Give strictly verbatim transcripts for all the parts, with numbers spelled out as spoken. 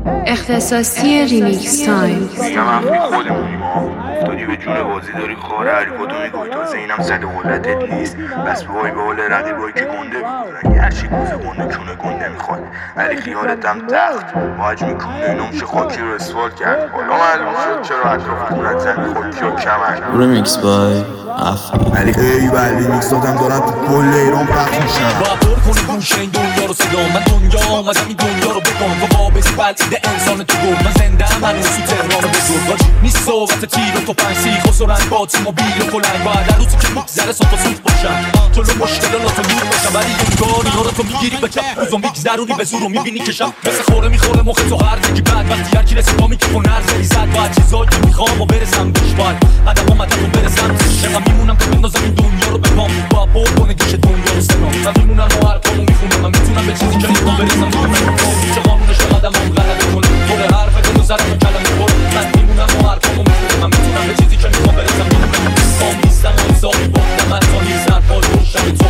اختصاصی ریمیکس تایم. میگم هفته خودمونیم افتادی به جون بازی داری خاره حریفاتو میگوی تازه اینم صد قلتت نیست. بس بای به حال رقیبایی که گنده میکنن هرچی گوزه گنده چونه گنده میخواد ولی خیالتم تخت واج میکنه نمش خاکی رو اسفال کرد. حالا معلوم شد چرا اطراف خونت زمین خاکی و کمن. ریمیکس بای افغان. ولی ای ولی ریمیکس دادم دارم تو کل ایران پخش میشن. با پر کنی گوشه این دنیا رو صدا من دنیا آمدم این دنیا رو بکن و بابزی بلده انسان تو گل من زنده هم هنوز تو تهران بزرگ نیست صحبت تیر و تو پنسی خسرن با تیم و بیل و کلنگ باید در روزی که میگذره صاف و سوت باشن جلو مشکلات و نور باشن ولی انگار اینا رو تو میگیری به کف روز و میگذرونی به زور و میبینی که شب مثل خوره میخوره مخ تو هر دیگه بعد وقتی هر کی رسید با میگه هنر زری زد باید چیزایی که میخوام و برسم بهش باید قدم اومدم و برسم چقدر میمونم که بندازم این دنیا رو به پام با پر کنه گوشه دنیا رو سلام من میمونم و هر کامو میخونم من میتونم به چیزی که میخوام برسم چه قانونش قدم هم غلط کنه پر حرف تو زدم کلمه پر من میمونم و هر کامو میخونم من میتونم به چیزی که میخوام برسم قام نیستم و حسابی باختم من تا نیستم پاش روشم تو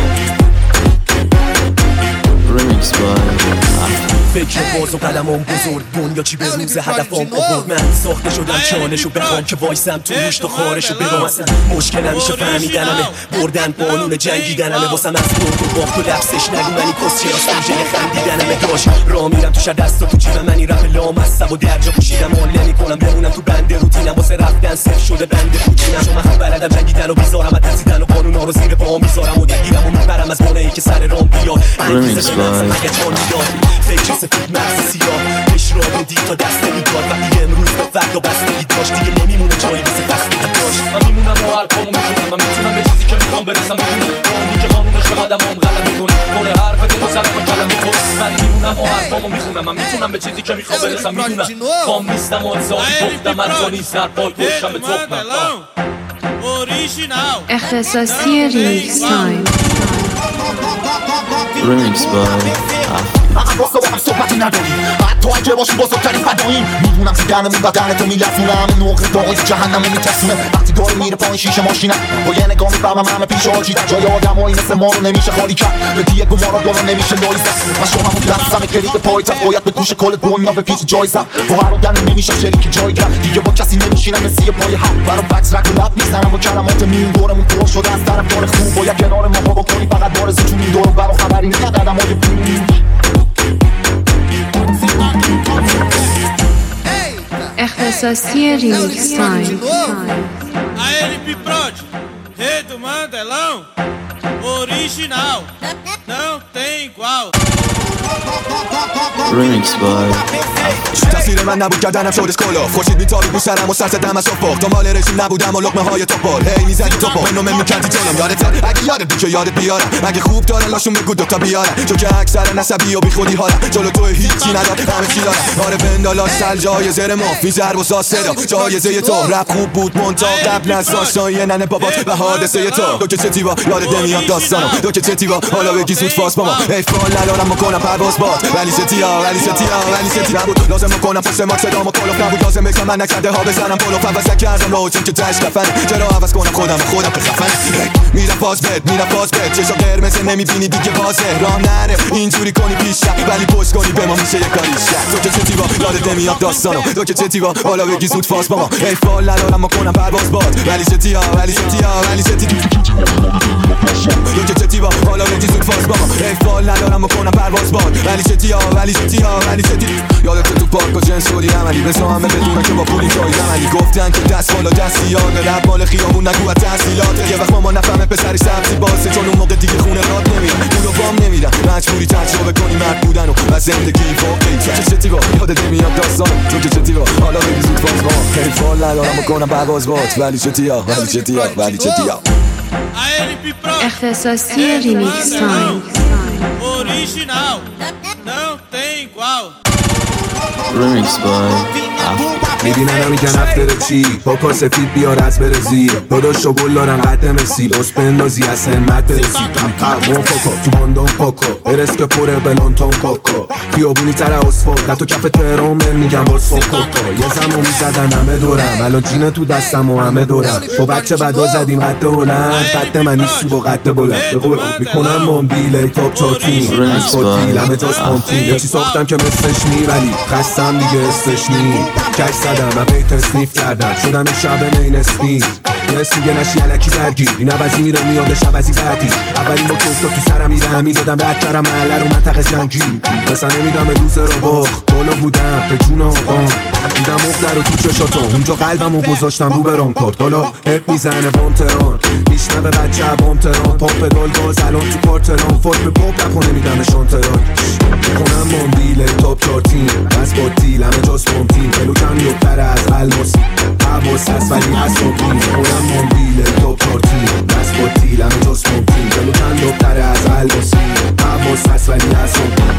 ریمیکس بای فکر باز و قلمم بزرگ دنیا چی به روز هدفم آورد من ساخته شدم چانشو بخوام که وایسم تو روش تو خارشو برام اصلا مشکل نمیشه فهمیدنمه بردن قانون جنگیدنمه واسم از برد و باخت و لبسش نگو منی کس چرا سوژه خندیدنمه داشت راه میرم تو شهر دستا تو جیبم منی رپ لامصب و درجا پوشیدم حال نمیکنم بمونم تو بنده روتینم واسه رفتن صفر شده بنده پوچینم چون من بلدم جنگیدن و بیزارم و ترسیدن و قانونا رو زیر پام میذارم و درگیرم و میبرم از مانعی که سر رام بیاد ریمیکس بای فکر سفید مغز سیاه پیش را بدی تا دست میداد وقتی امروز به فردا بستگی داشت دیگه نمیمونه جایی مثل بستگی داشت من میمونم و هر کامو میخونم من میتونم به چیزی که میخوام برسم بدونم قانونی که قانونش به قدمم غلط میکنه پر حرف دل و سرم و کلمه خود من میمونم و هر کامو میخونم من میتونم به چیزی که میخوام برسم میدونم قام نیستم و حسابی گفتم من تا نیست سر پای پشتم به تخمم اختصاصی ریمیکس تایم. ریمیکس بای فقط واسه با هم صحبتی نداری حتی اگه باشی بزرگترین فداییم میدونم زیدنمون بدن تو میلفونه همه نقطه داغی تو جهنمو میترسونه وقتی داری میره پایین شیشه ماشینم با یه نگاه میفهمم همه پیش آجی در جای آدمایی مثل ما رو نمیشه خالی کرد به دیگه گمارا دارو نمیشه لایزم من شما دستم کلید پایتخت باید به گوش کل دنیا به پیش جایزم با هر آدمی نمیشه شریک جای کرد دیگه با کسی نمیشینم مثل یه پای حق برام بکس رگ و لب میزنم با کلمات میون دورمون پر شده از طرف دار خوب باید کنار ما بابا کنی فقط بارزی تو این دور برا خبری نه قدمای پول اختصاصی ریمیکس تایم. A L P Prod, Rei do Mandelão, original, não tem igual. ریمیکس بای تقصیر من نبود کردنم شد اسکولا خورشید میتابید رو سرم و سر زدم از افق دنبال رژیم نبودم و لقمه های توپال هی میزدی توپا منو من میکردی جلوم یادت اگه یادت بود که یادت بیارم اگه خوب داره لاشون بگو دوتا بیارم چون که اکثر نسبی و بی خودی حالم جلو تو هیچی نداد همه چی دارم آره بندالاش سل جایزه رماف میزر و ساسدا جایزه تو رپ خوب بود مونتا قبل از آشنایی ننه بابات و حادثه تو تو که چه تیوا یادت نمیاد داستانم تو که چه تیوا حالا بگی زود فاس با ما افعال ندارم بکنم پرواز باد ولی ستیا ولی ستیا ولی ستیا نبود لازم کنم پشت ماک صدامو کلوف نبود لازم بگم من نکرده ها بزنم پلوف عوض کردم راهو چون که تش کفنه چرا عوض کنم خودم خودم که خفنه میرم پاس بد میرم پاس بد چشا قرمز نمیبینی دیگه واضحه راه نره اینجوری کنی پیش ولی پشت کنی به ما میشه یه کاریش تو که چه تیوا یادت نمیاد داستانو تو که چه تیوا حالا بگی زود فاس با ما افعال ندارم کنم پرواز باد ولی ستیا ولی ستیا ولی ستیا تو که چه تیوا حالا بگی زود فاس با ما افعال ندارم کنم پرواز باد ولی ستیا ولی ستیا ولی ستیا یادت تو پارک و جنس شدی عملی بسا همه بدونن که با پولی جایی عملی گفتن که دست بالا دستی یاد رب مال خیابون نگو و تحصیلات یه وقت ماما نفهمه پسری سبزی باسه چون اون موقع دیگه خونه راد نمیرن پول و بام نمیدن مجبوری تجربه کنی مرد بودن و زندگی واقعی تو که چه تیوا یادت نمیاد داستان تو که چه تیوا حالا بگی زود فاز با ما خیلی فال ندارم بکنم پرواز باد ولی چه تیا ولی چه تیا ولی چه تیا اختصاصی ریمیکس تایم. Original, não tem igual. ریمیکس بای میبینن میگن افتر چی با پا سفید بیار از بره زیر داداش و گل دارن قد مسی بس بندازی از همت برسی پرمون فاکا تو باندان پاکا برس که پره بلانتان کاکا خیابونی تر اسفال تو کف تهران من میگم باز فاکا یه زمان میزدن همه دورم الان جینه تو دستم و همه دورم با بچه بدا زدیم قد هلند قد من نیست با قد بلند به قرآن میکنم مامبیل تاپ چاکین از فاتیل همه جاز پانتین یه چی ساختم که مثلش میبلی خستم دیگه استش نیم کش زدم و بیت اسنیف کردم شدم این شب مین اسپین یه اسم میگه نشی علکی درگیر این عوضی میره میاده شبزی بعدی اولین با که افتاد تو سرم میره همین دادم رد کردم محله رو منطقه زنگی مثلا نمیدم روز رو باخ بالا بودم به جون آقام دیدم مقدر رو تو چشاتو اونجا قلبم رو گذاشتم رو برام کرد حالا هپ میزنه بام تران میشنوه بچه بام تران پاپ دال گاز الان تو پارتران فوت به پاپ نخونه میدم شانتران کنم ماندیل تاپ چارتین بس با دیل همه جاز فامتین پلو کم یوبتر از الماس حواس هست ولی اصابین کنم ماندیل تاپ چارتین بس با دیل همه جاز فامتین پلو کم یوبتر از الماس حواس هست ولی اصابین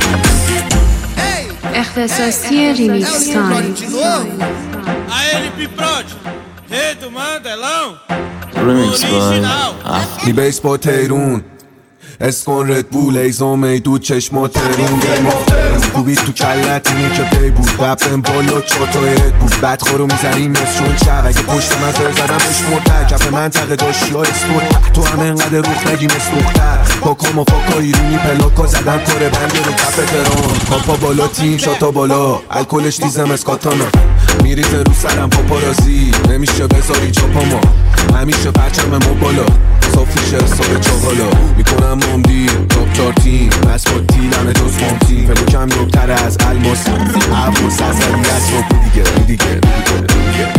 اختصاصی ریمیکس تایم A L P Prod, Rei do Mandelão, Remix by original. می بیس با تیرون اسکن رد بول ایزا میدود چشما ترون گیم آف ترون کوبید تو کلت اینی که پی بود رفتم بالا چاتای رد بود بدخورو میزنیم مثل شب اگه پشت من سر زدم بهش مرتر کف منطقه داشتی ها اسپورت تو همه انقدر روخ نگی مثل دختر پاکا مفاکا ایرونی پلاکا زدم کاره بنده رو کف تران پاپا بالا تیم شاتا بالا الکلش دیزم اسکاتانا میریزه رو سرم پاپارازی نمیشه بذاری چاپاما همیشه پرچم ما بالا صافیشه حساب چاقالا میکنم مامدی تاپ چارتین بس با دیل همه جز فامتین پلو کم یوبتر از الماس عبوس از علی اصلا دیگه دیگه دیگه دیگه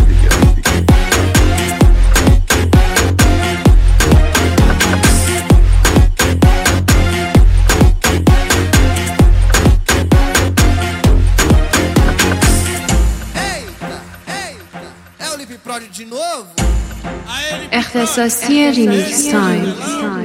اختصاصی ریمیکس تایم